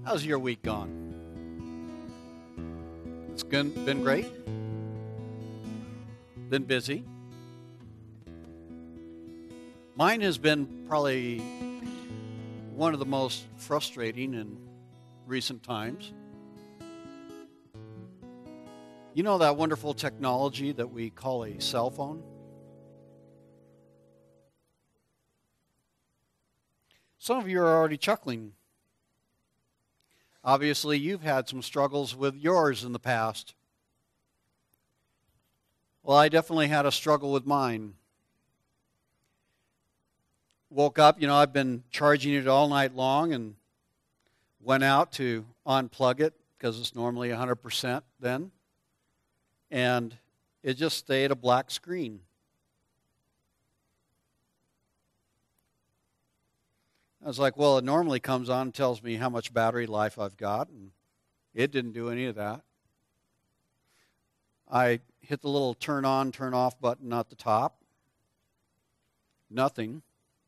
How's your week gone? It's been great? Been busy? Mine has been probably one of the most frustrating in recent times. You know that wonderful technology that we call a cell phone? Some of you are already chuckling. Obviously, you've had some struggles with yours in the past. Well, I definitely had a struggle with mine. Woke up, I've been charging it all night long and went out to unplug it because it's normally 100% then. And it just stayed a black screen. I was like, well, it normally comes on and tells me how much battery life I've got, and it didn't do any of that. I hit the little turn on, turn off button at the top. Nothing.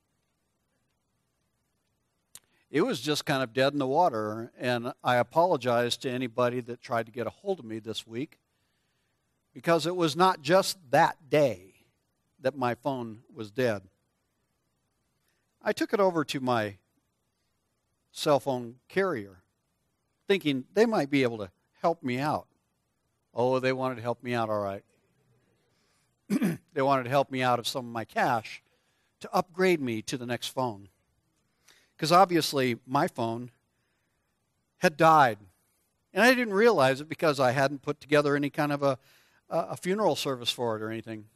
It was just kind of dead in the water, and I apologize to anybody that tried to get a hold of me this week because it was not just that day that my phone was dead. I took it over to my cell phone carrier, thinking they might be able to help me out. Oh, they wanted to help me out, all right. They wanted to help me out of some of my cash to upgrade me to the next phone. Because obviously my phone had died. And I didn't realize it because I hadn't put together any kind of a funeral service for it or anything.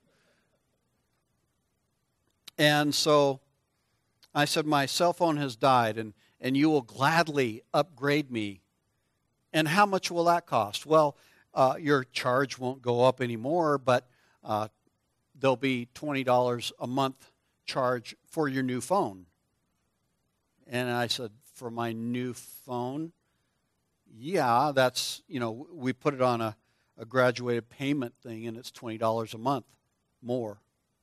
And so I said, my cell phone has died, and you will gladly upgrade me. And how much will that cost? Well, your charge won't go up anymore, but there'll be $20 a month charge for your new phone. And I said, for my new phone? Yeah, that's, we put it on a graduated payment thing, and it's $20 a month more.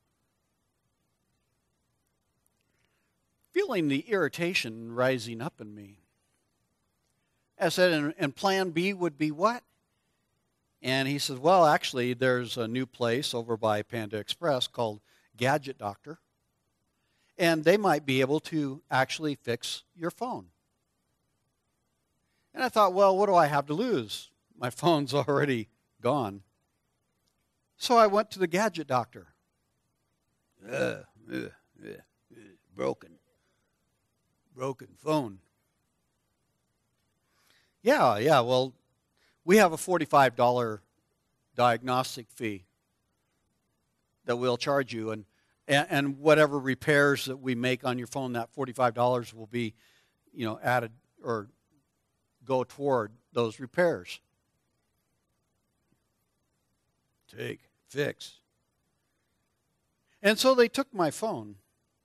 Feeling the irritation rising up in me. I said, and plan B would be what? And he said, well, actually, there's a new place over by Panda Express called Gadget Doctor, and they might be able to actually fix your phone. And I thought, well, what do I have to lose? My phone's already gone. So I went to the Gadget Doctor. Broken phone. Yeah, well, we have a $45 diagnostic fee that we'll charge you, and whatever repairs that we make on your phone, that $45 will be, added or go toward those repairs. Fix. And so they took my phone.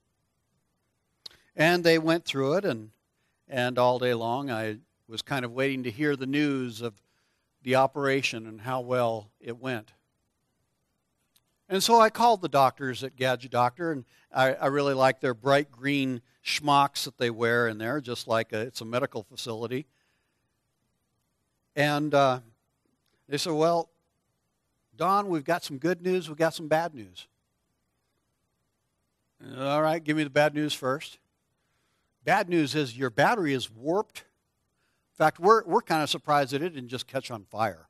And they went through it, and all day long I was kind of waiting to hear the news of the operation and how well it went. And so I called the doctors at Gadget Doctor, and I really like their bright green schmucks that they wear in there, just like it's a medical facility. And they said, well, Don, we've got some good news, we've got some bad news. All right, give me the bad news first. Bad news is your battery is warped. In fact, we're kind of surprised that it didn't just catch on fire.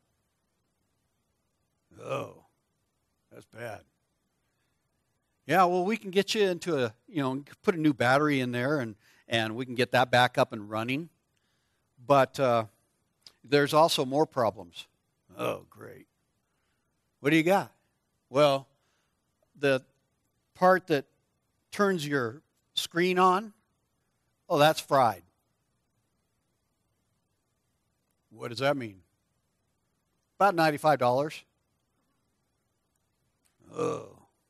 Oh, that's bad. Yeah, well, we can get you into put a new battery in there, and we can get that back up and running. But there's also more problems. Oh, great. What do you got? Well, the part that turns your screen on, oh, that's fried. What does that mean? About $95. Oh.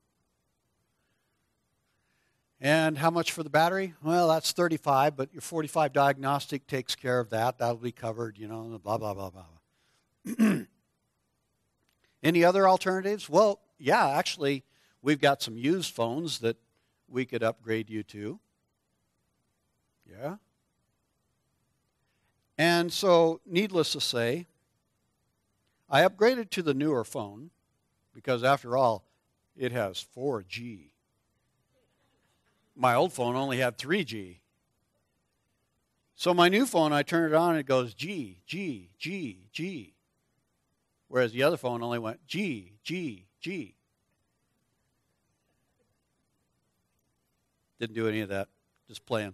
And how much for the battery? Well, that's $35, but your $45 diagnostic takes care of that. That'll be covered, blah, blah, blah, blah. Any other alternatives? Well, yeah, actually, we've got some used phones that we could upgrade you to. Yeah? And so, needless to say, I upgraded to the newer phone because, after all, it has 4G. My old phone only had 3G. So my new phone, I turn it on and it goes G, G, G, G. Whereas the other phone only went G, G, G. Didn't do any of that, just playing.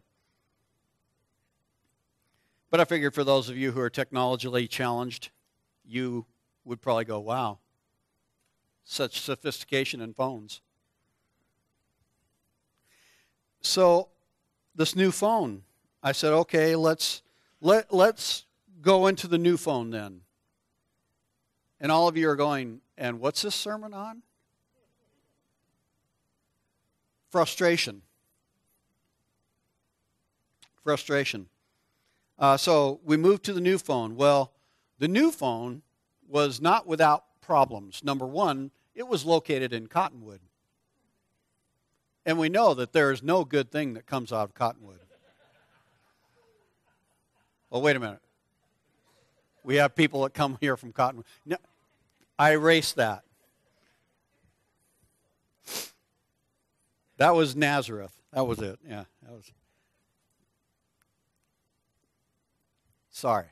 But I figured for those of you who are technologically challenged, you would probably go, wow, such sophistication in phones. So this new phone, I said, okay, let's go into the new phone then. And all of you are going, and what's this sermon on? Frustration. Frustration. So we moved to the new phone. Well, the new phone was not without problems. Number one, it was located in Cottonwood. And we know that there is no good thing that comes out of Cottonwood. Well, wait a minute. We have people that come here from Cottonwood. No, I erased that. That was Nazareth. That was it. Yeah, that was. Sorry.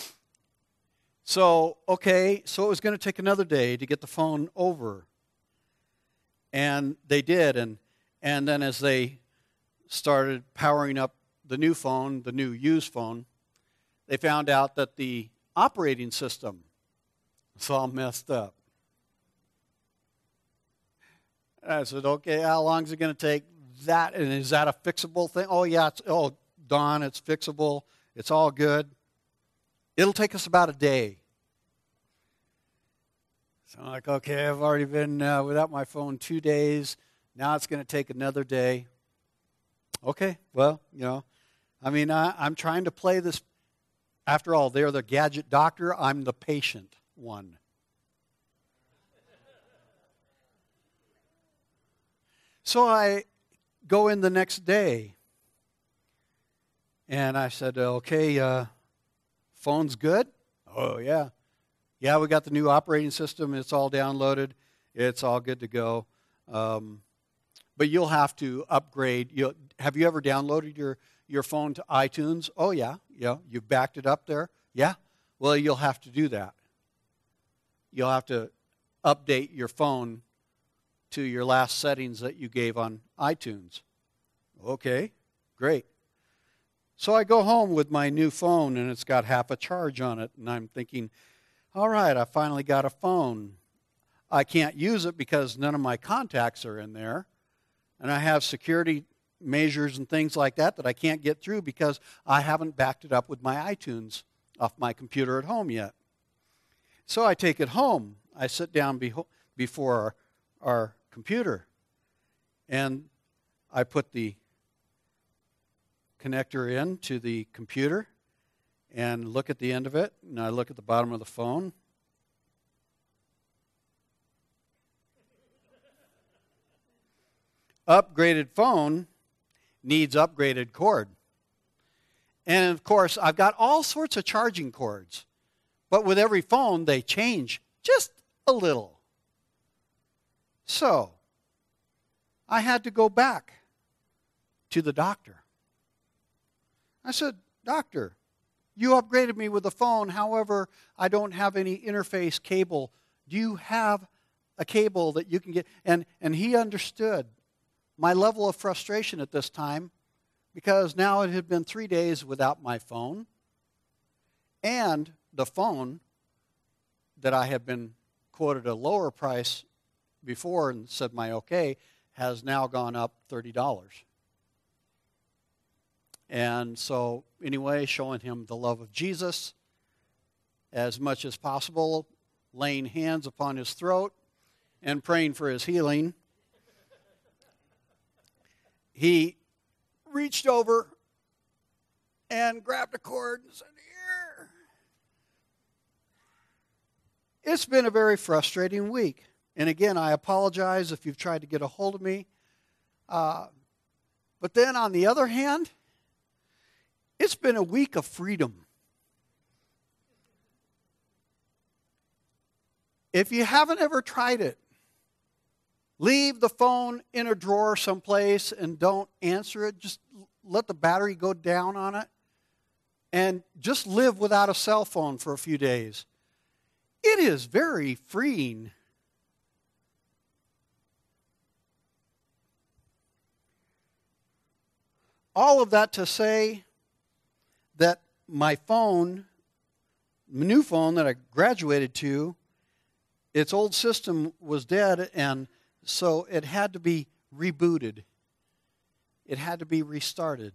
So, okay, so it was going to take another day to get the phone over. And they did, and then as they started powering up the new phone, the new used phone, they found out that the operating system was all messed up. And I said, okay, how long is it going to take? That, and is that a fixable thing? Oh, yeah, Don, it's fixable. It's all good. It'll take us about a day. So I'm like, okay, I've already been without my phone 2 days. Now it's going to take another day. Okay, well, I'm trying to play this. After all, they're the gadget doctor. I'm the patient one. So I go in the next day, and I said, okay, phone's good? Oh, yeah. Yeah, we got the new operating system. It's all downloaded. It's all good to go. But you'll have to upgrade. Have you ever downloaded your phone to iTunes? Oh, yeah. You've backed it up there? Yeah. Well, you'll have to do that. You'll have to update your phone to your last settings that you gave on iTunes. Okay, great. So I go home with my new phone, and it's got half a charge on it, and I'm thinking, all right, I finally got a phone. I can't use it because none of my contacts are in there, and I have security measures and things like that I can't get through because I haven't backed it up with my iTunes off my computer at home yet. So I take it home. I sit down before our computer, and I put the connector in to the computer and look at the end of it, and I look at the bottom of the phone. Upgraded phone needs upgraded cord. And of course, I've got all sorts of charging cords, but with every phone, they change just a little. So, I had to go back to the doctor. I said, Doctor, you upgraded me with the phone. However, I don't have any interface cable. Do you have a cable that you can get? And he understood my level of frustration at this time because now it had been 3 days without my phone. And the phone that I had been quoted a lower price before and said my okay has now gone up $30. And so anyway, showing him the love of Jesus as much as possible, laying hands upon his throat and praying for his healing, he reached over and grabbed a cord and said, "Here." It's been a very frustrating week. And again, I apologize if you've tried to get a hold of me. But then on the other hand, it's been a week of freedom. if you haven't ever tried it, leave the phone in a drawer someplace and don't answer it. Just let the battery go down on it and just live without a cell phone for a few days. It is very freeing. All of that to say that my phone, the new phone that I graduated to, its old system was dead, and so it had to be rebooted. It had to be restarted.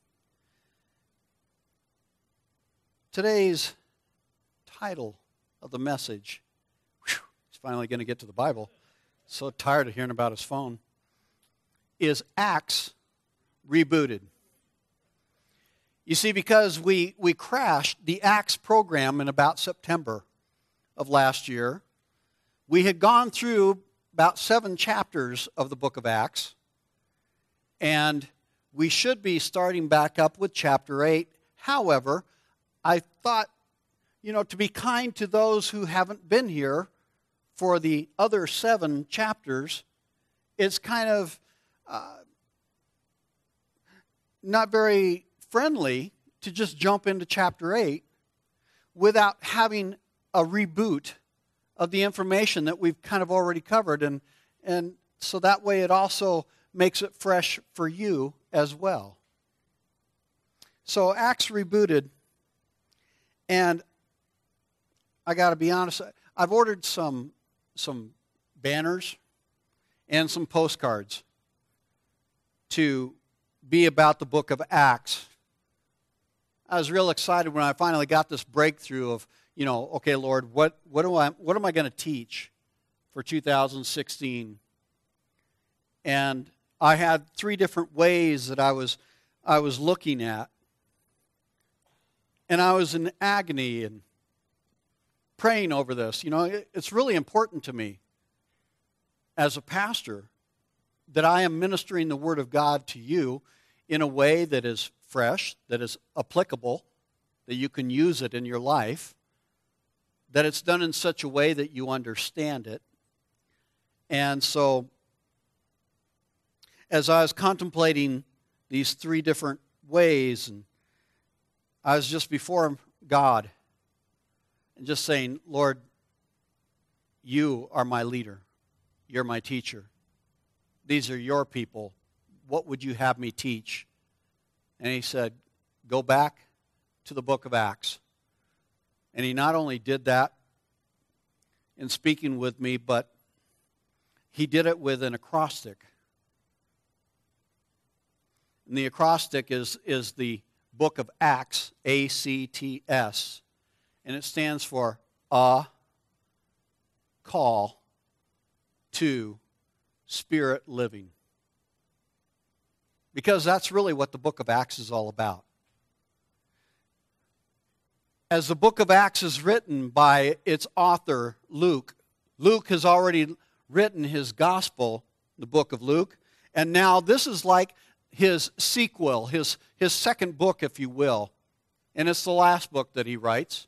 Today's title of the message, he's finally going to get to the Bible, so tired of hearing about his phone, is Acts Rebooted. You see, because we crashed the Acts program in about September of last year, we had gone through about 7 chapters of the book of Acts, and we should be starting back up with chapter 8. However, I thought, to be kind to those who haven't been here for the other 7 chapters, it's kind of not very friendly to just jump into chapter 8 without having a reboot of the information that we've kind of already covered. And so that way it also makes it fresh for you as well. So Acts Rebooted, and I got to be honest, I've ordered some banners and some postcards to be about the book of Acts. I was real excited when I finally got this breakthrough of, okay, Lord, what am I going to teach for 2016? And I had 3 different ways that I was looking at. And I was in agony and praying over this. It's really important to me as a pastor that I am ministering the Word of God to you in a way that is fresh, that is applicable, that you can use it in your life, that it's done in such a way that you understand it. And so, as I was contemplating these 3 different ways, and I was just before God and just saying, Lord, you are my leader. You're my teacher. These are your people. What would you have me teach? And he said, go back to the book of Acts. And he not only did that in speaking with me, but he did it with an acrostic. And the acrostic is the book of Acts, A-C-T-S. And it stands for a call to spirit living. Because that's really what the book of Acts is all about. As the book of Acts is written by its author, Luke, Luke has already written his gospel, the book of Luke, and now this is like his sequel, his second book, if you will, and it's the last book that he writes.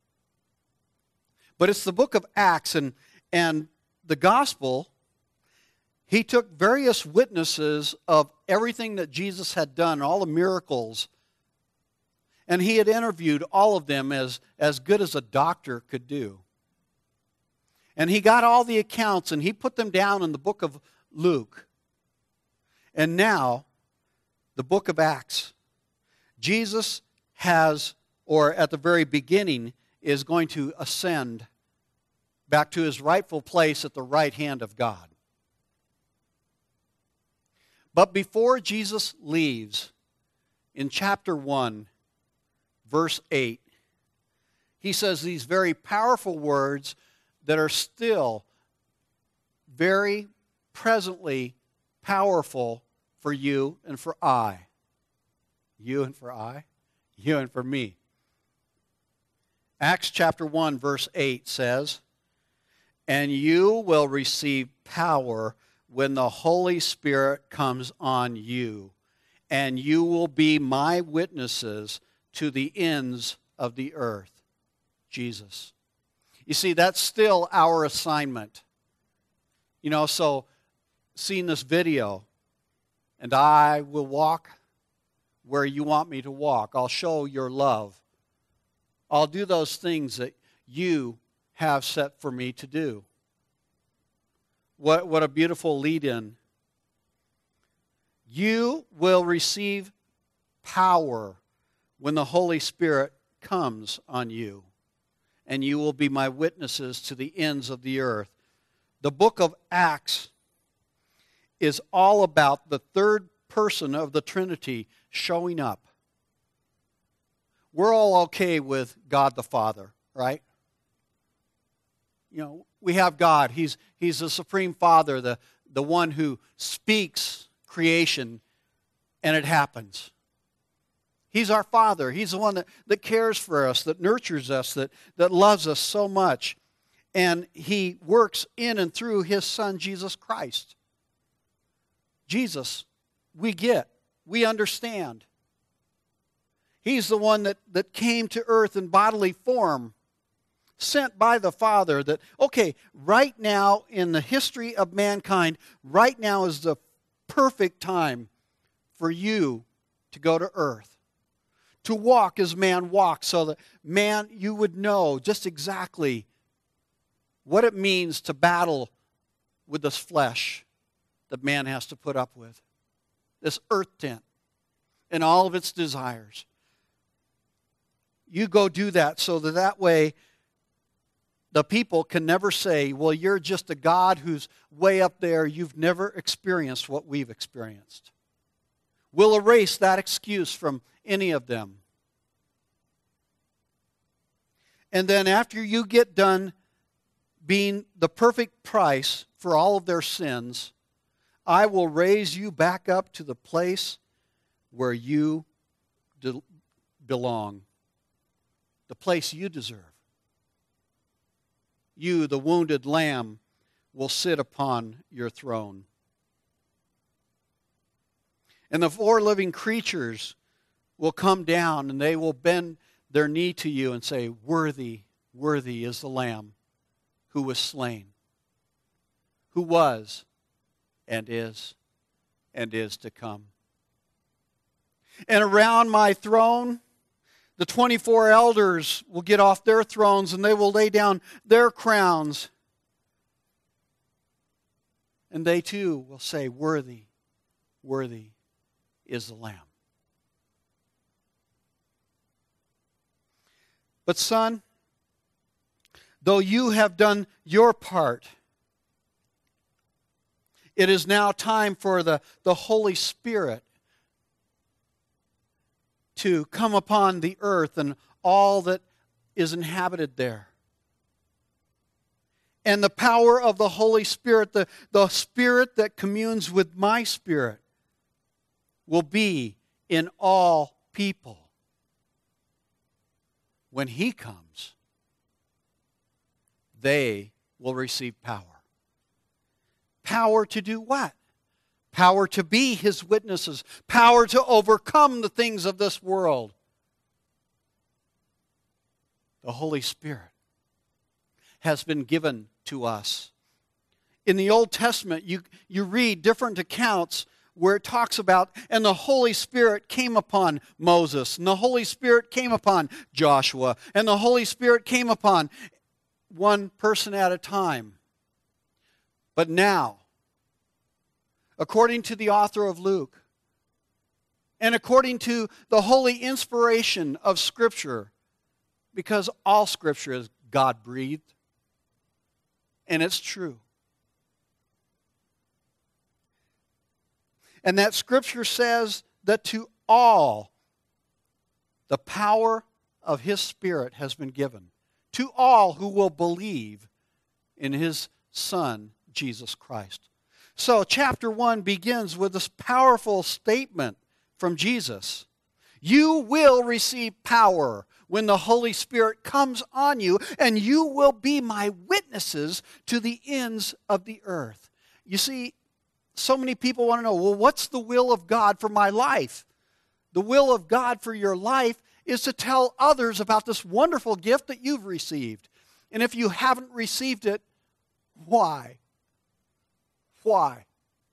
But it's the book of Acts, and the gospel, he took various witnesses of everything that Jesus had done, all the miracles, and he had interviewed all of them as good as a doctor could do. And he got all the accounts, and he put them down in the book of Luke. And now, the book of Acts, Jesus has, or at the very beginning, is going to ascend back to his rightful place at the right hand of God. But before Jesus leaves, in chapter 1, verse 8, he says these very powerful words that are still very presently powerful for you and for I. You and for I? You and for me. Acts chapter 1, verse 8 says, "And you will receive power when the Holy Spirit comes on you, and you will be my witnesses to the ends of the earth." Jesus. You see, that's still our assignment. So seeing this video, and I will walk where you want me to walk. I'll show your love. I'll do those things that you have set for me to do. What a beautiful lead-in. You will receive power when the Holy Spirit comes on you, and you will be my witnesses to the ends of the earth. The book of Acts is all about the third person of the Trinity showing up. We're all okay with God the Father, right? We have God. He's the Supreme Father, the one who speaks creation, and it happens. He's our Father. He's the one that cares for us, that nurtures us, that loves us so much. And He works in and through His Son, Jesus Christ. Jesus, we get. We understand. He's the one that came to earth in bodily form, sent by the Father. That, okay, right now in the history of mankind, right now is the perfect time for you to go to earth. To walk as man walks, so that man, you would know just exactly what it means to battle with this flesh that man has to put up with. This earth tent and all of its desires. You go do that so that way the people can never say, well, you're just a God who's way up there. You've never experienced what we've experienced. We'll erase that excuse from any of them. And then after you get done being the perfect price for all of their sins, I will raise you back up to the place where you belong, the place you deserve. You, the wounded lamb, will sit upon your throne. And the four living creatures will come down and they will bend their knee to you and say, worthy, worthy is the Lamb who was slain, who was and is to come. And around my throne, the 24 elders will get off their thrones and they will lay down their crowns. And they too will say, worthy, worthy is the Lamb. But son, though you have done your part, it is now time for the Holy Spirit to come upon the earth and all that is inhabited there. And the power of the Holy Spirit, the Spirit that communes with my spirit, will be in all people. When He comes, they will receive power. Power to do what? Power to be His witnesses. Power to overcome the things of this world. The Holy Spirit has been given to us. In the Old Testament, you read different accounts where it talks about, and the Holy Spirit came upon Moses, and the Holy Spirit came upon Joshua, and the Holy Spirit came upon one person at a time. But now, according to the author of Luke, and according to the holy inspiration of Scripture, because all Scripture is God-breathed, and it's true. And that Scripture says that to all, the power of His Spirit has been given. To all who will believe in His Son, Jesus Christ. So chapter 1 begins with this powerful statement from Jesus. You will receive power when the Holy Spirit comes on you, and you will be my witnesses to the ends of the earth. You see, so many people want to know, well, what's the will of God for my life? The will of God for your life is to tell others about this wonderful gift that you've received. And if you haven't received it, why? Why?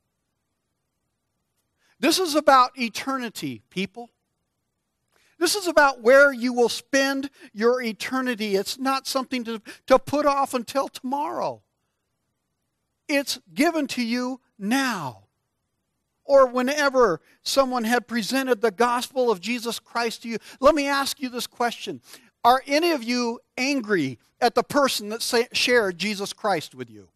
This is about eternity, people. This is about where you will spend your eternity. It's not something to put off until tomorrow. It's given to you now. Or whenever someone had presented the gospel of Jesus Christ to you. Let me ask you this question. Are any of you angry at the person that shared Jesus Christ with you?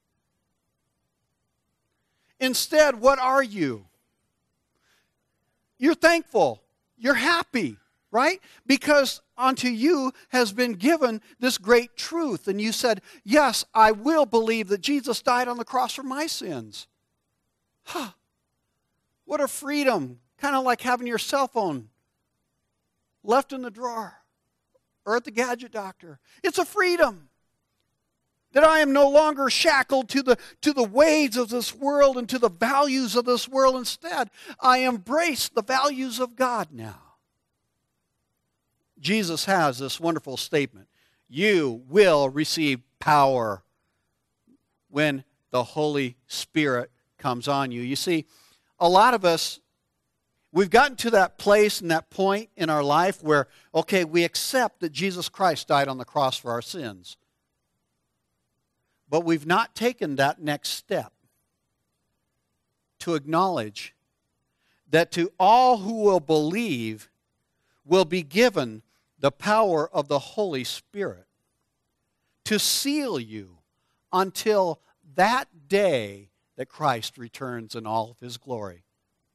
Instead, what are you? You're thankful. You're happy, right? Because unto you has been given this great truth. And you said, yes, I will believe that Jesus died on the cross for my sins. Huh. What a freedom. Kind of like having your cell phone left in the drawer or at the gadget doctor. It's a freedom. That I am no longer shackled to the ways of this world and to the values of this world. Instead, I embrace the values of God now. Jesus has this wonderful statement. You will receive power when the Holy Spirit comes on you. You see, a lot of us, we've gotten to that place and that point in our life where, okay, we accept that Jesus Christ died on the cross for our sins. But we've not taken that next step to acknowledge that to all who will believe will be given the power of the Holy Spirit to seal you until that day that Christ returns in all of His glory.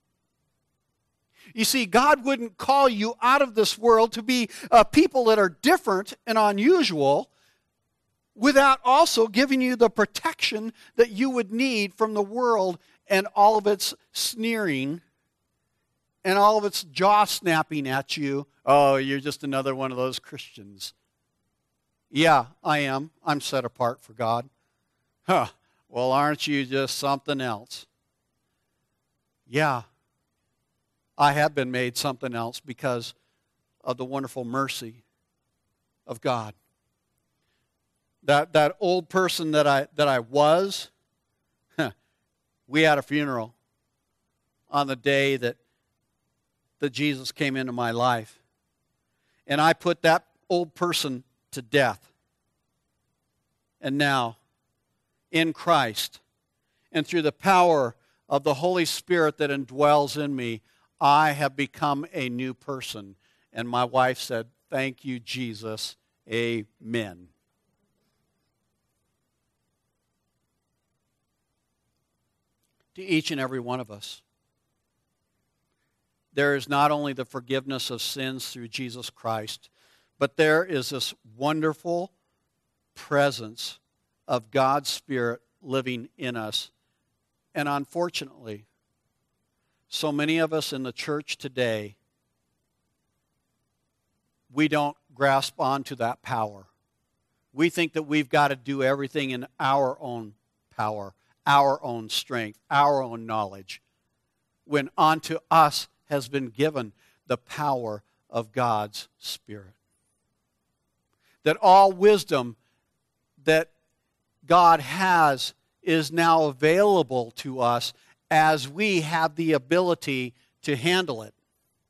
You see, God wouldn't call you out of this world to be people that are different and unusual without also giving you the protection that you would need from the world and all of its sneering and all of its jaw snapping at you. Oh, you're just another one of those Christians. Yeah, I am. I'm set apart for God. Huh. Well, aren't you just something else? Yeah, I have been made something else because of the wonderful mercy of God. That old person that I was, we had a funeral on the day that Jesus came into my life. And I put that old person to death. And now, in Christ, and through the power of the Holy Spirit that indwells in me, I have become a new person. And my wife said, thank you, Jesus. Amen. To each and every one of us, there is not only the forgiveness of sins through Jesus Christ, but there is this wonderful presence of God's Spirit living in us. And unfortunately, so many of us in the church today, we don't grasp onto that power. We think that we've got to do everything in our own power, our own strength, our own knowledge, when unto us has been given the power of God's Spirit. That all wisdom that God has is now available to us as we have the ability to handle it.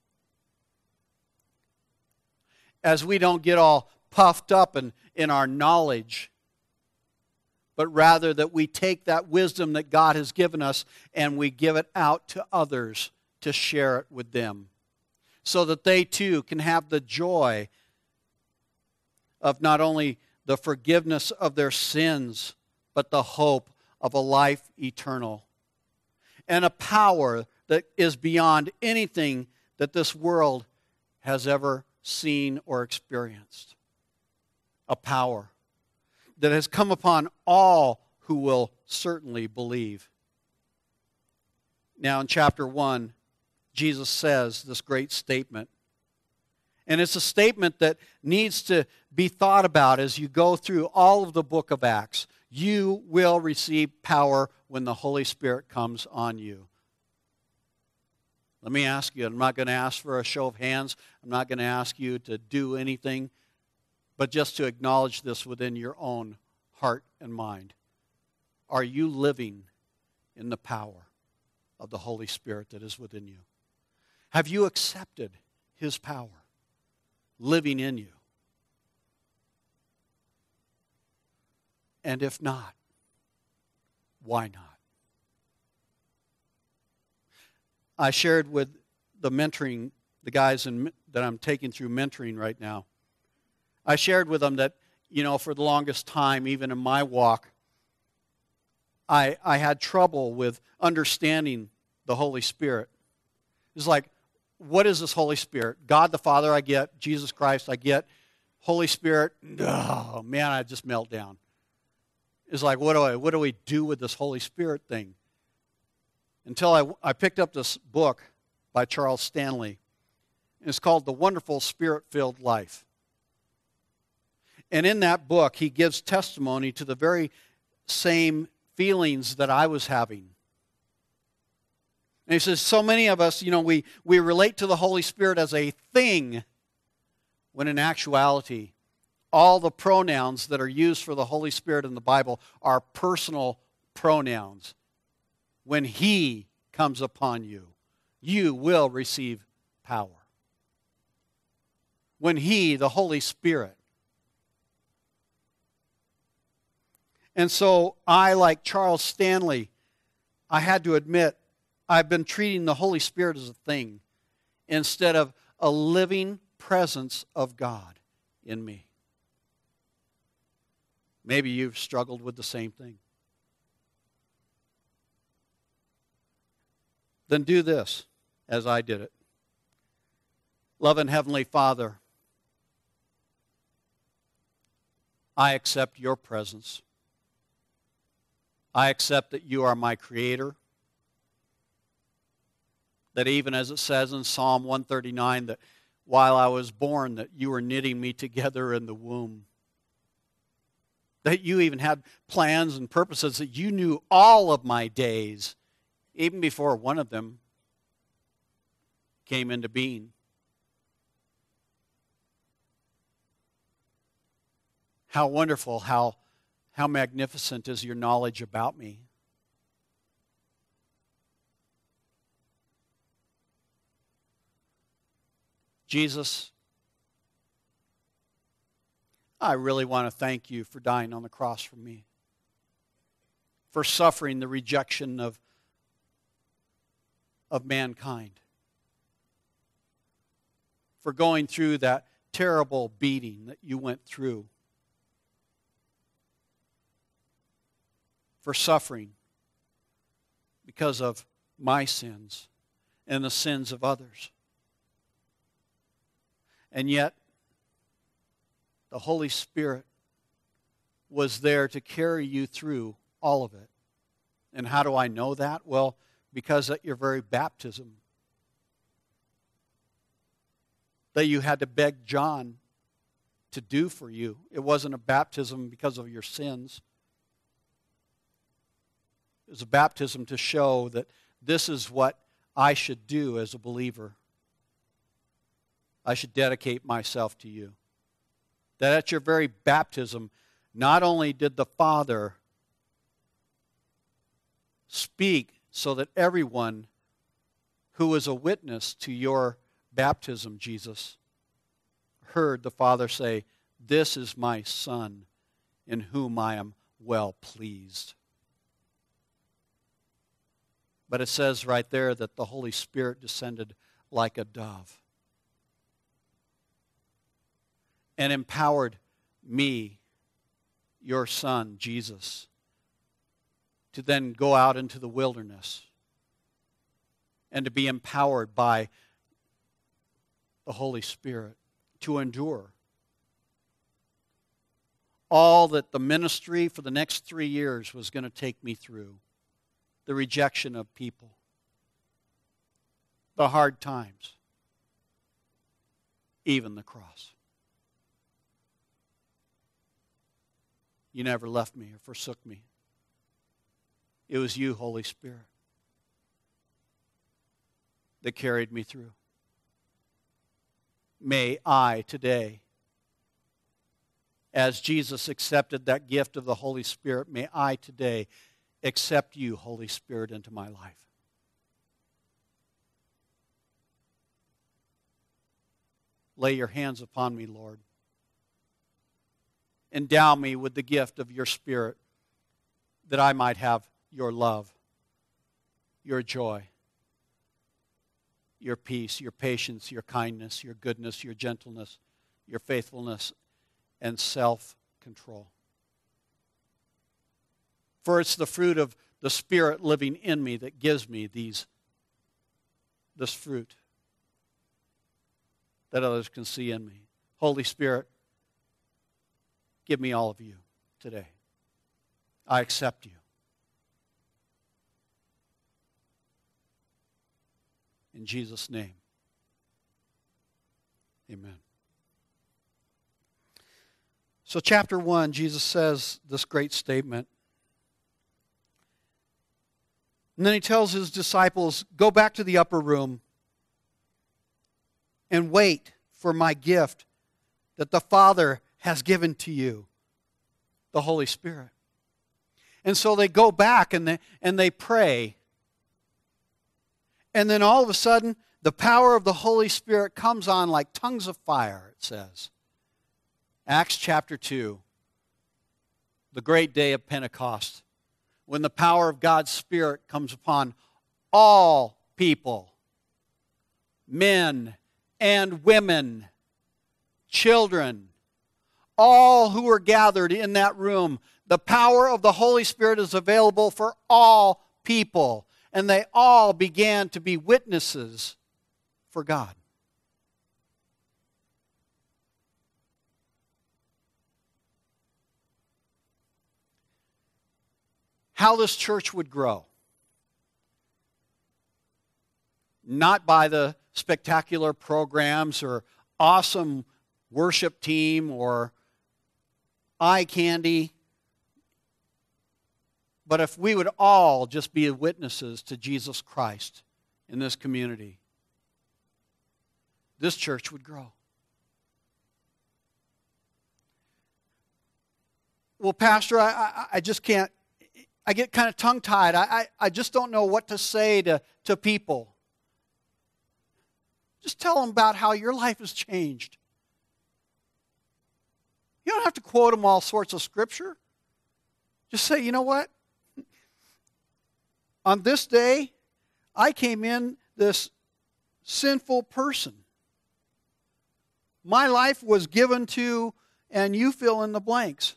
As we don't get all puffed up in our knowledge, but rather that we take that wisdom that God has given us and we give it out to others to share it with them, so that they too can have the joy of not only the forgiveness of their sins, but the hope of a life eternal. And a power that is beyond anything that this world has ever seen or experienced. A power that has come upon all who will certainly believe. Now in chapter 1, Jesus says this great statement. And it's a statement that needs to be thought about as you go through all of the book of Acts. You will receive power when the Holy Spirit comes on you. Let me ask you, I'm not going to ask for a show of hands. I'm not going to ask you to do anything. but just to acknowledge this within your own heart and mind. Are you living in the power of the Holy Spirit that is within you? Have you accepted His power living in you? And if not, why not? I shared with the guys that I'm taking through mentoring right now. I shared with them that, for the longest time, even in my walk, I had trouble with understanding the Holy Spirit. It's like, what is this Holy Spirit? God the Father I get, Jesus Christ I get, Holy Spirit, oh man, I just melt down. It's like, what do we do with this Holy Spirit thing? Until I picked up this book by Charles Stanley. It's called The Wonderful Spirit-Filled Life. And in that book, he gives testimony to the very same feelings that I was having. And he says, so many of us, we relate to the Holy Spirit as a thing, when in actuality, all the pronouns that are used for the Holy Spirit in the Bible are personal pronouns. When He comes upon you, you will receive power. When He, the Holy Spirit. And so I, like Charles Stanley, I had to admit, I've been treating the Holy Spirit as a thing instead of a living presence of God in me. Maybe you've struggled with the same thing. Then do this as I did it. Loving Heavenly Father, I accept your presence. I accept that you are my Creator. That even as it says in Psalm 139, that while I was born, that you were knitting me together in the womb. That you even had plans and purposes, that you knew all of my days, even before one of them came into being. How wonderful, how magnificent is your knowledge about me. Jesus, I really want to thank you for dying on the cross for me, for suffering the rejection of mankind, for going through that terrible beating that you went through, for suffering because of my sins and the sins of others. And yet, the Holy Spirit was there to carry you through all of it. And how do I know that? Well, because at your very baptism, that you had to beg John to do for you. It wasn't a baptism because of your sins. It was a baptism to show that this is what I should do as a believer. I should dedicate myself to you. That at your very baptism, not only did the Father speak so that everyone who was a witness to your baptism, Jesus, heard the Father say, "This is my Son, in whom I am well pleased." But it says right there that the Holy Spirit descended like a dove and empowered me, your Son, Jesus, to then go out into the wilderness and to be empowered by the Holy Spirit to endure all that the ministry for the next 3 years was going to take me through. The rejection of people, the hard times, even the cross. You never left me or forsook me. It was you, Holy Spirit, that carried me through. May I today as Jesus accepted that gift of the Holy Spirit, may I today accept you, Holy Spirit, into my life. Lay your hands upon me, Lord. Endow me with the gift of your Spirit, that I might have your love, your joy, your peace, your patience, your kindness, your goodness, your gentleness, your faithfulness, and self-control. For it's the fruit of the Spirit living in me that gives me this fruit that others can see in me. Holy Spirit, give me all of you today. I accept you. In Jesus' name, amen. So chapter 1, Jesus says this great statement. And then he tells his disciples, go back to the upper room and wait for my gift that the Father has given to you, the Holy Spirit. And so they go back and they pray. And then all of a sudden, the power of the Holy Spirit comes on like tongues of fire, it says. Acts chapter 2, the great day of Pentecost, when the power of God's Spirit comes upon all people, men and women, children, all who are gathered in that room. The power of the Holy Spirit is available for all people. And they all began to be witnesses for God. How this church would grow. Not by the spectacular programs or awesome worship team or eye candy, but if we would all just be witnesses to Jesus Christ in this community, this church would grow. Well, Pastor, I just can't, I get kind of tongue-tied. I just don't know what to say to people. Just tell them about how your life has changed. You don't have to quote them all sorts of scripture. Just say, you know what? On this day, I came in this sinful person. My life was given to, and you fill in the blanks.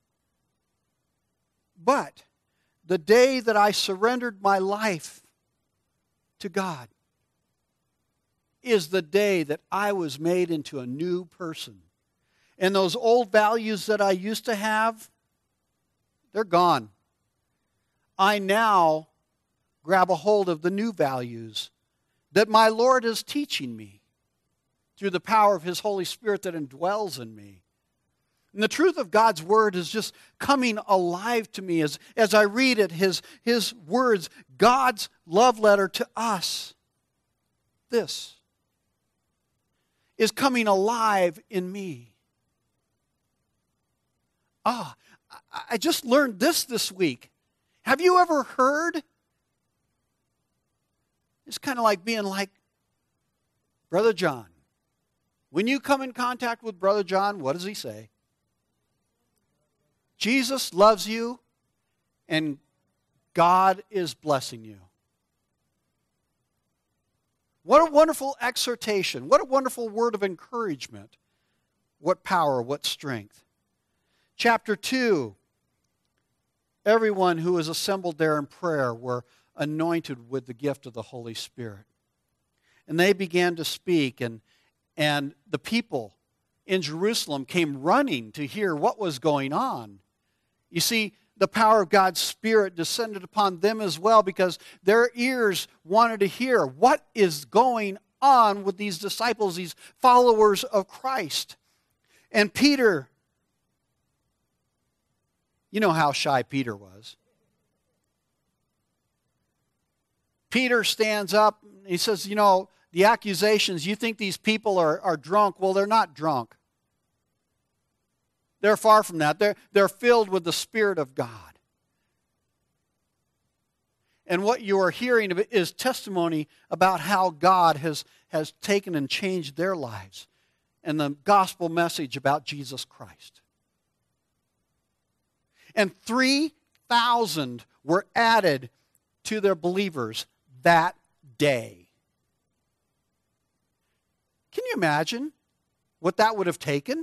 But the day that I surrendered my life to God is the day that I was made into a new person. And those old values that I used to have, they're gone. I now grab a hold of the new values that my Lord is teaching me through the power of His Holy Spirit that indwells in me. And the truth of God's Word is just coming alive to me as I read it, His words, God's love letter to us. This is coming alive in me. I just learned this week. Have you ever heard? It's kind of like being like Brother John. When you come in contact with Brother John, what does he say? Jesus loves you and God is blessing you. What a wonderful exhortation. What a wonderful word of encouragement. What power, what strength. Chapter 2, everyone who was assembled there in prayer were anointed with the gift of the Holy Spirit. And they began to speak, and the people in Jerusalem came running to hear what was going on. You see, the power of God's Spirit descended upon them as well because their ears wanted to hear what is going on with these disciples, these followers of Christ. And Peter, you know how shy Peter was. Peter stands up, he says, you know, the accusations, you think these people are drunk. Well, they're not drunk. They're far from that. They're filled with the Spirit of God. And what you are hearing is testimony about how God has taken and changed their lives, and the gospel message about Jesus Christ. And 3,000 were added to their believers that day. Can you imagine what that would have taken?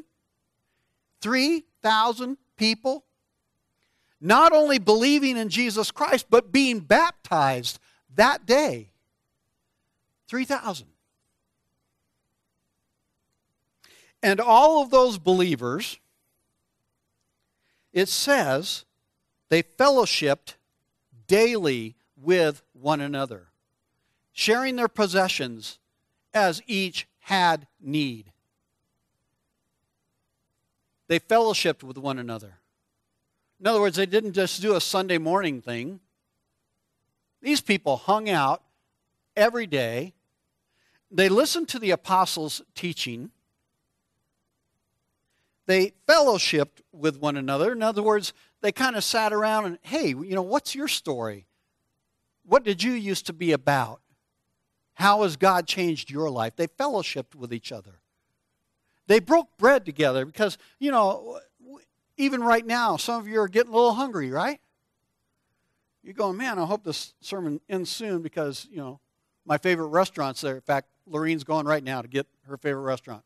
3,000 people not only believing in Jesus Christ, but being baptized that day. 3,000. And all of those believers, it says, they fellowshiped daily with one another, sharing their possessions as each had need. They fellowshiped with one another. In other words, they didn't just do a Sunday morning thing. These people hung out every day. They listened to the apostles' teaching. They fellowshiped with one another. In other words, they kind of sat around and, hey, what's your story? What did you used to be about? How has God changed your life? They fellowshiped with each other. They broke bread together because, even right now, some of you are getting a little hungry, right? You're going, man, I hope this sermon ends soon because, my favorite restaurant's there. In fact, Lorene's going right now to get her favorite restaurant.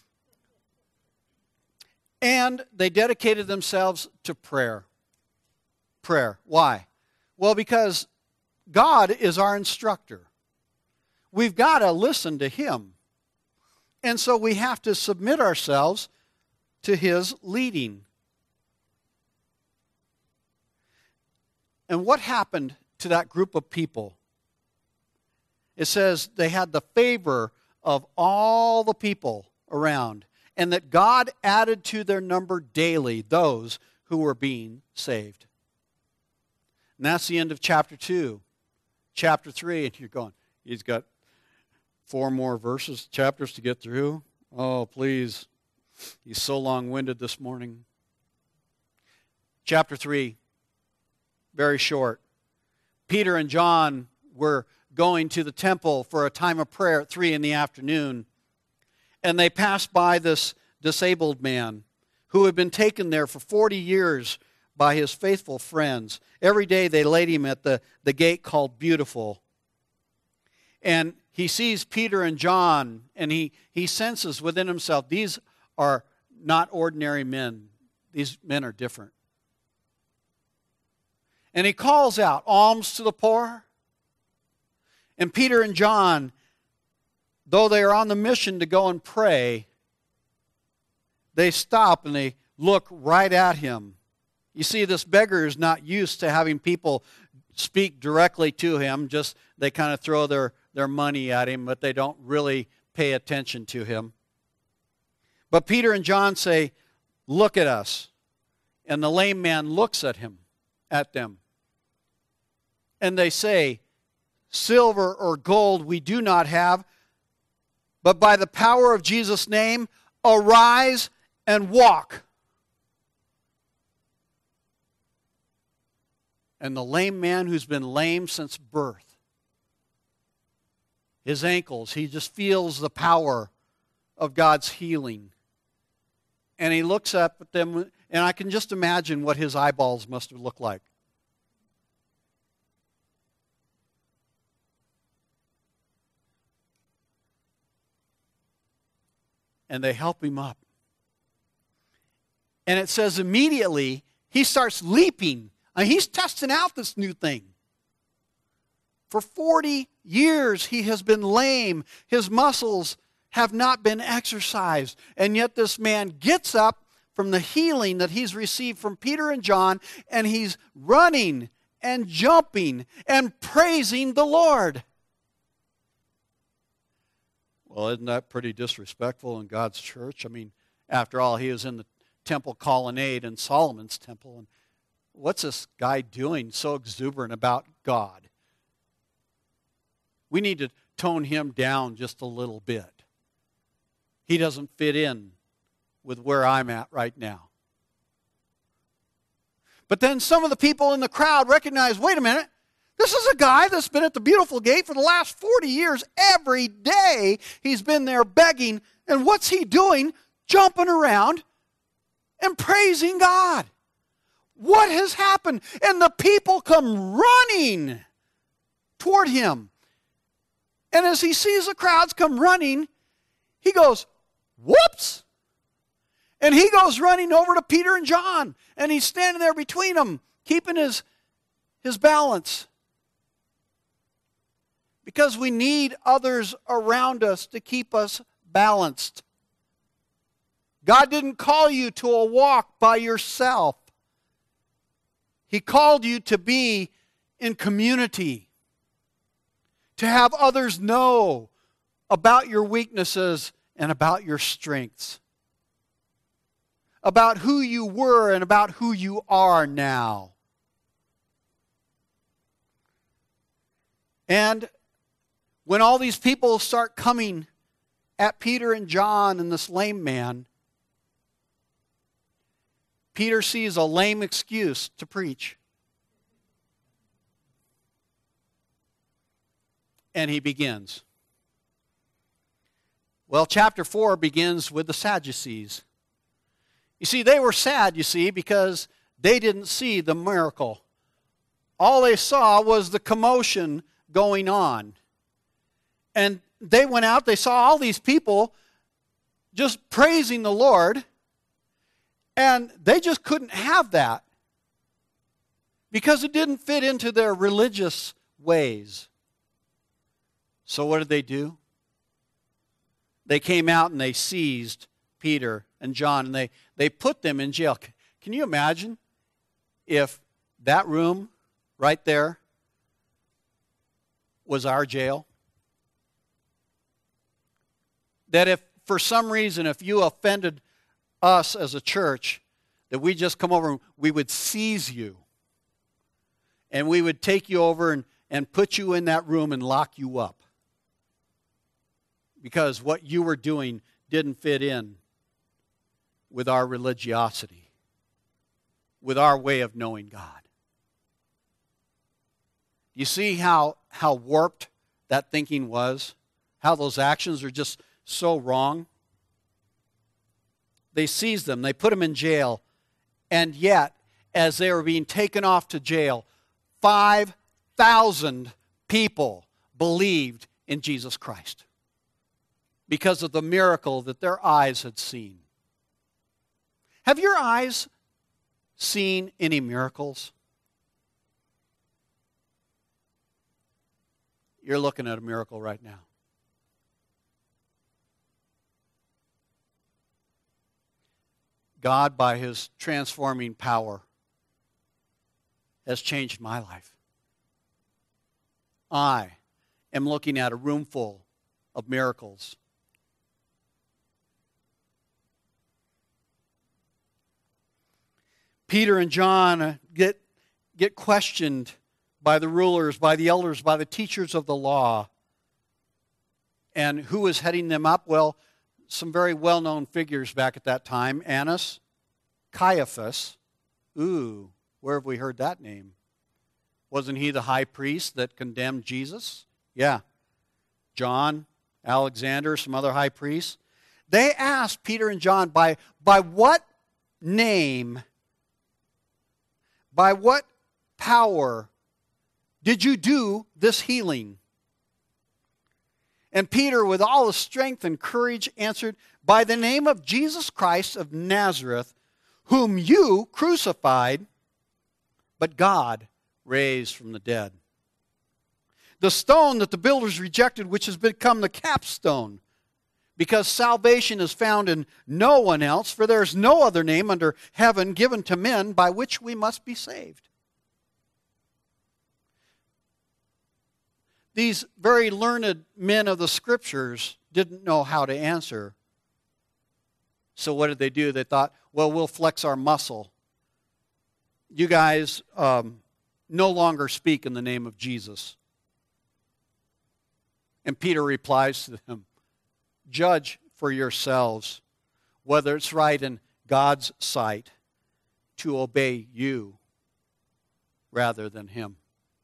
And they dedicated themselves to prayer. Prayer. Why? Well, because God is our instructor. We've got to listen to Him. And so we have to submit ourselves to His leading. And what happened to that group of people? It says they had the favor of all the people around, and that God added to their number daily those who were being saved. And that's the end of chapter 2. Chapter 3, and you're going, he's got 4 more chapters to get through. Oh, please. He's so long-winded this morning. Chapter 3, very short. Peter and John were going to the temple for a time of prayer at 3 in the afternoon. And they passed by this disabled man who had been taken there for 40 years by his faithful friends. Every day they laid him at the gate called Beautiful. And he sees Peter and John, and he senses within himself, these are not ordinary men. These men are different. And he calls out, alms to the poor. And Peter and John, though they are on the mission to go and pray, they stop and they look right at him. You see, this beggar is not used to having people speak directly to him. Just they kind of throw their money at him, but they don't really pay attention to him. But Peter and John say, look at us. And the lame man looks at them. And they say, silver or gold we do not have, but by the power of Jesus' name, arise and walk. And the lame man who's been lame since birth, his ankles, he just feels the power of God's healing. And he looks up at them, and I can just imagine what his eyeballs must have looked like. And they help him up. And it says immediately he starts leaping. I mean, he's testing out this new thing. For 40 years he has been lame. His muscles have not been exercised. And yet this man gets up from the healing that he's received from Peter and John, and he's running and jumping and praising the Lord. Well, isn't that pretty disrespectful in God's church? I mean, after all, he was in the temple colonnade in Solomon's temple. And what's this guy doing so exuberant about God? We need to tone him down just a little bit. He doesn't fit in with where I'm at right now. But then some of the people in the crowd recognized, wait a minute, this is a guy that's been at the Beautiful Gate for the last 40 years. Every day he's been there begging. And what's he doing? Jumping around and praising God. What has happened? And the people come running toward him. And as he sees the crowds come running, he goes, whoops! And he goes running over to Peter and John. And he's standing there between them, keeping his balance. Because we need others around us to keep us balanced. God didn't call you to a walk by yourself. He called you to be in community, to have others know about your weaknesses and about your strengths, about who you were and about who you are now. And when all these people start coming at Peter and John and this lame man, Peter sees a lame excuse to preach. And he begins. Well, chapter 4 begins with the Sadducees. You see, they were sad, because they didn't see the miracle. All they saw was the commotion going on. And they went out, they saw all these people just praising the Lord, and they just couldn't have that because it didn't fit into their religious ways. So what did they do? They came out and they seized Peter and John, and they put them in jail. Can you imagine if that room right there was our jail? That if for some reason, if you offended us as a church, that we just come over and we would seize you. And we would take you over and put you in that room and lock you up. Because what you were doing didn't fit in with our religiosity, with our way of knowing God. You see how warped that thinking was? How those actions are just so wrong? They seized them. They put them in jail. And yet, as they were being taken off to jail, 5,000 people believed in Jesus Christ because of the miracle that their eyes had seen. Have your eyes seen any miracles? You're looking at a miracle right now. God, by His transforming power, has changed my life. I am looking at a room full of miracles. Peter and John get questioned by the rulers, by the elders, by the teachers of the law. And who is heading them up? Well, some very well-known figures back at that time. Annas, Caiaphas. Ooh, where have we heard that name? Wasn't he the high priest that condemned Jesus? Yeah. John, Alexander, some other high priests. They asked Peter and John, by what name, by what power did you do this healing? And Peter, with all his strength and courage, answered, by the name of Jesus Christ of Nazareth, whom you crucified, but God raised from the dead. The stone that the builders rejected, which has become the capstone, because salvation is found in no one else, for there is no other name under heaven given to men by which we must be saved. These very learned men of the Scriptures didn't know how to answer. So what did they do? They thought, well, we'll flex our muscle. You guys no longer speak in the name of Jesus. And Peter replies to them, judge for yourselves whether it's right in God's sight to obey you rather than him.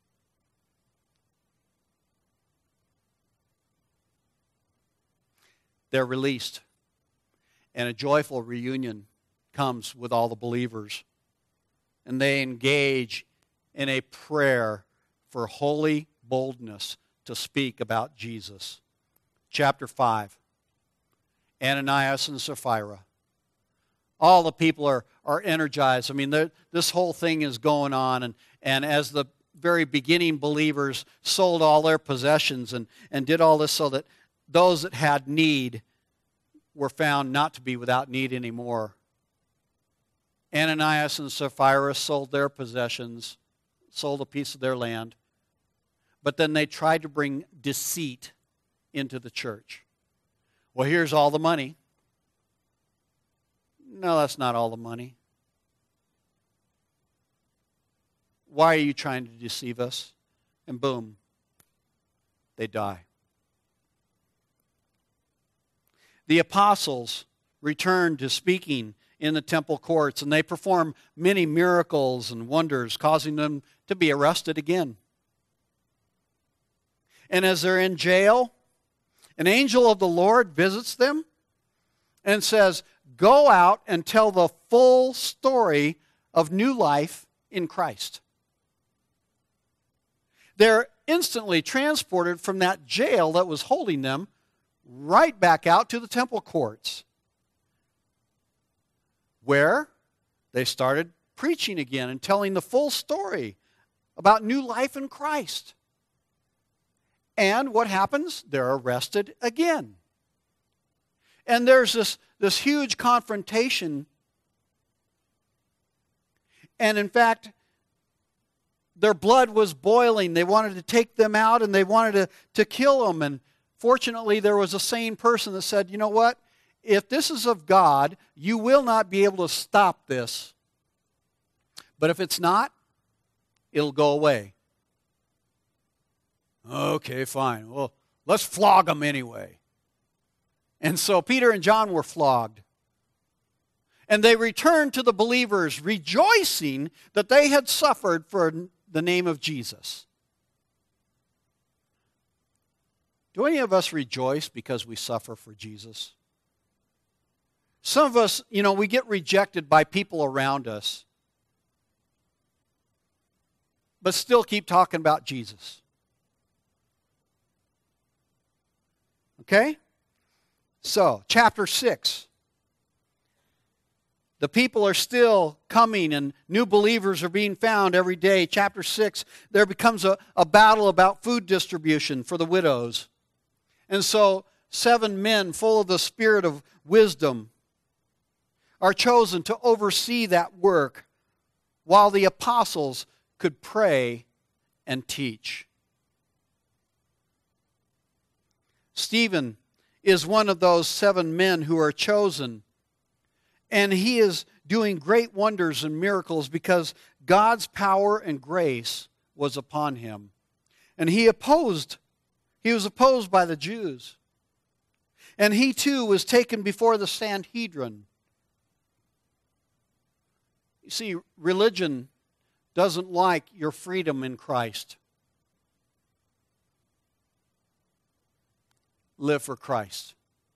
They're released, and a joyful reunion comes with all the believers. And they engage in a prayer for holy boldness to speak about Jesus. Chapter 5, Ananias and Sapphira. All the people are energized. I mean, this whole thing is going on, and as the very beginning believers sold all their possessions and did all this so that those that had need were found not to be without need anymore. Ananias and Sapphira sold their possessions, sold a piece of their land, but then they tried to bring deceit into the church. Well, here's all the money. No, that's not all the money. Why are you trying to deceive us? And boom, they die. The apostles returned to speaking in the temple courts, and they performed many miracles and wonders, causing them to be arrested again. And as they're in jail, an angel of the Lord visits them and says, "Go out and tell the full story of new life in Christ." They're instantly transported from that jail that was holding them right back out to the temple courts, where they started preaching again and telling the full story about new life in Christ. And what happens? They're arrested again. And there's this huge confrontation. And in fact, their blood was boiling. They wanted to take them out and they wanted to kill them. And fortunately, there was a sane person that said, "You know what? If this is of God, you will not be able to stop this. But if it's not, it'll go away." Okay, fine. Well, let's flog them anyway. And so Peter and John were flogged. And they returned to the believers, rejoicing that they had suffered for the name of Jesus. Do any of us rejoice because we suffer for Jesus? Some of us, we get rejected by people around us, but still keep talking about Jesus. Okay? So, chapter 6. The people are still coming and new believers are being found every day. Chapter 6, there becomes a battle about food distribution for the widows. And so 7 men full of the spirit of wisdom are chosen to oversee that work while the apostles could pray and teach. Stephen is one of those 7 men who are chosen. And he is doing great wonders and miracles because God's power and grace was upon him. And he was opposed by the Jews. And he too was taken before the Sanhedrin. You see, religion doesn't like your freedom in Christ. Live for Christ.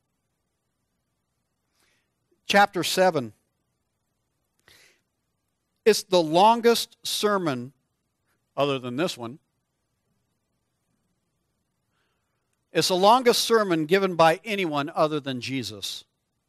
Chapter 7. It's the longest sermon, other than this one. It's the longest sermon given by anyone other than Jesus.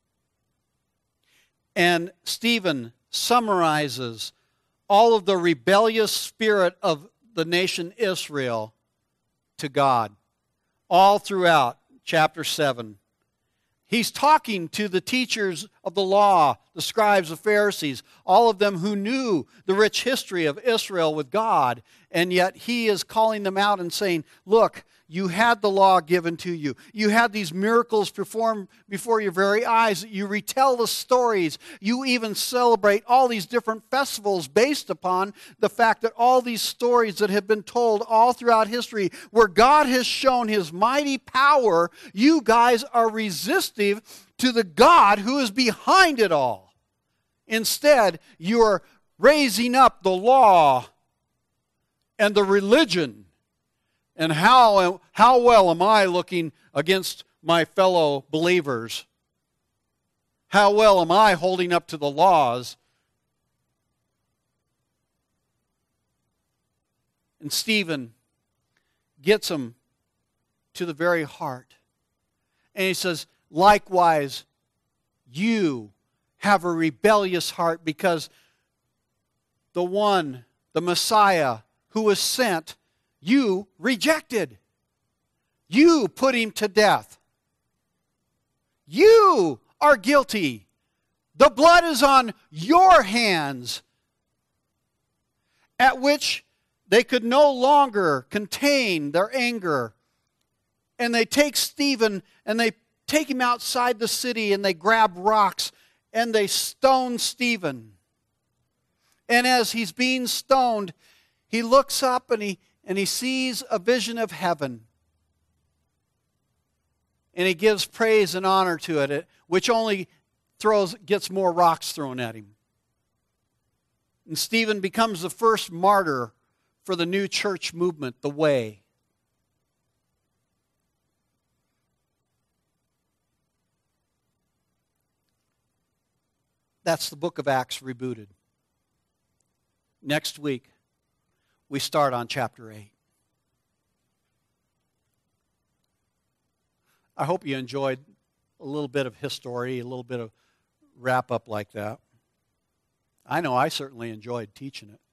And Stephen summarizes all of the rebellious spirit of the nation Israel to God, all throughout chapter 7. He's talking to the teachers of the law, the scribes, the Pharisees, all of them who knew the rich history of Israel with God, and yet he is calling them out and saying, look, you had the law given to you. You had these miracles performed before your very eyes. You retell the stories. You even celebrate all these different festivals based upon the fact that all these stories that have been told all throughout history where God has shown his mighty power, you guys are resistive to the God who is behind it all. Instead, you are raising up the law and the religion. And how well am I looking against my fellow believers? How well am I holding up to the laws? And Stephen gets him to the very heart. And he says, likewise, you have a rebellious heart, because the one, the Messiah who was sent, you rejected. You put him to death. You are guilty. The blood is on your hands. At which they could no longer contain their anger. And they take Stephen and they take him outside the city, and they grab rocks and they stone Stephen. And as he's being stoned, he looks up and he sees a vision of heaven. And he gives praise and honor to it, which only gets more rocks thrown at him. And Stephen becomes the first martyr for the new church movement, the Way. That's the book of Acts rebooted. Next week, we start on chapter 8. I hope you enjoyed a little bit of history, a little bit of wrap-up like that. I know I certainly enjoyed teaching it.